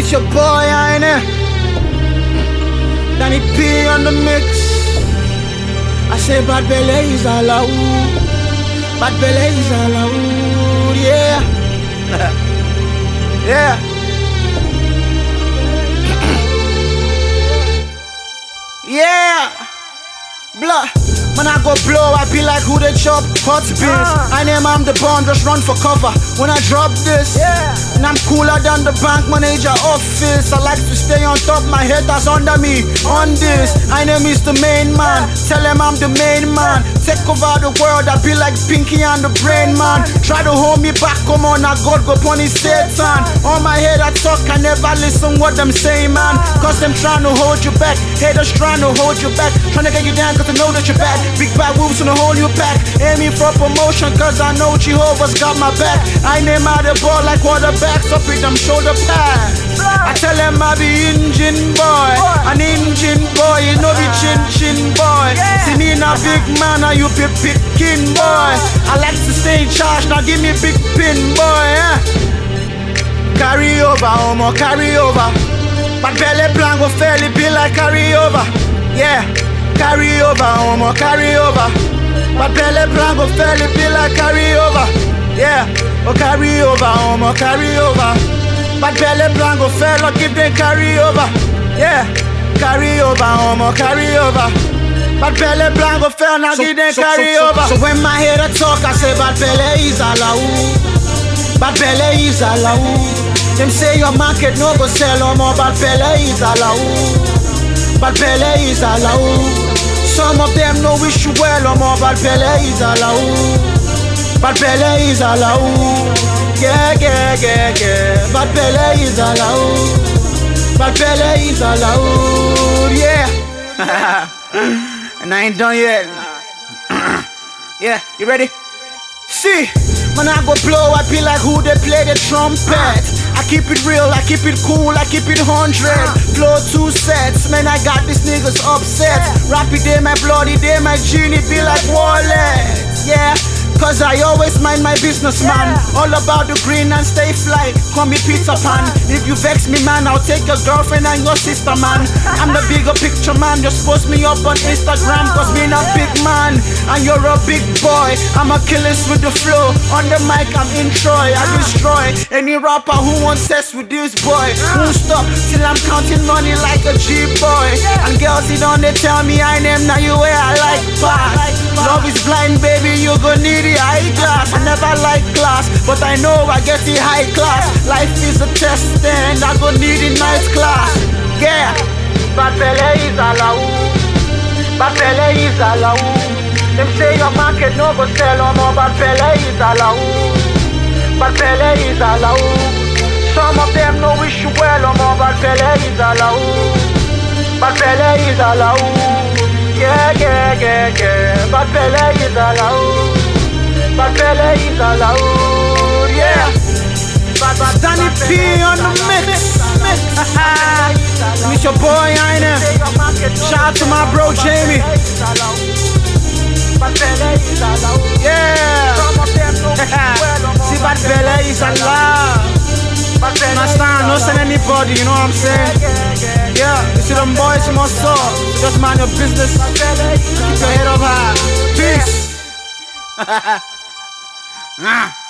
It's your boy, ain't it? Danny P on the mix. I say bad belly is allowed. Bad belly is allowed, yeah. Yeah. Yeah. Blah. Man, I go blow, I be like who they chop hot beans. I name I'm the bomb, just run for cover. When I drop this, and I'm cooler than the bank manager office. I like to stay on top, my haters under me. On this, I name is the main man. Tell them I'm the main man. Take over the world, I be like Pinky and the brain man. Try to hold me back, come on, I God go punish Satan. On my head I talk, I never listen what them say, man. Cause them trying to hold you back. Haters trying to hold you back. Trying to get you down cause they know that you're bad. Big bad wolves in the whole new pack. Aiming for promotion cause I know Jehovah's got my back. I name out the ball like quarterbacks up with them shoulder pads. I tell them I be engine boy. An engine boy, you know be chin chin boy. See me in a big man and you be picking boy. I like to stay in charge, now give me big pin boy, yeah. Carry over, homo, carry over. But belly plan go fairly be like carry over, yeah. Carry over, homo, carry over. But belly plan go fairly be like carry over, yeah. Oh, carry over, homo, carry over. But belly plan go fair, like if they carry over, yeah. Carry over, homo, carry over. But belly plan go fair, now give them carry over. So when my head talk, I say bad belly is allowed. Bad belly is allowed. Them say your market no go sell no more, bad belly is allowed. Bad belly is allowed. Some of them no wish you well no more, bad belly is allowed. Bad belly is allowed. Yeah, yeah, yeah, yeah. Bad belly is allowed. Bad belly is allowed, yeah. And I ain't done yet. Yeah, you ready? See, when I go blow, I be like who they play the trumpet. I keep it real, I keep it cool, I keep it 100. Flow 2 sets, man, I got these niggas upset. Rappy day, my bloody day, my genie be like wallet, yeah. Cause I always mind my business, man. All about the green and stay fly. Call me Peter Pan. If you vex me, man, I'll take your girlfriend and your sister, man. I'm the bigger picture, man. Just post me up on Instagram. Cause me a big man and you're a big boy. I'm a killers with the flow. On the mic, I'm in Troy. I destroy any rapper who wants sex with this boy. Won't stop till I'm counting money like a G-boy. And girls, they don't they tell me I name now you where I like pass. Love is blind, baby, you gon' need the high class. I never like class, but I know I get the high class. Life is a test and I gon' need the nice class, yeah. Bad belly is allowed. Bad belly is allowed. Them say your market no go sell no more, bad belly is allowed. Bad belly is allowed. Some of them no wish you well no more, bad belly is allowed. Bad belly is allowed. Yeah, yeah, yeah, yeah. Bad belly is allowed. Bad belly is allowed, yeah. Bad Danny P on the mix. It's your boy, ain't it? Shout out to my bro Jamie. Yeah. See, bad belly is allowed. Understand, no send anybody, you know what I'm saying? Yeah, you see them boys must talk. So just mind your business. Keep your head up high. Peace.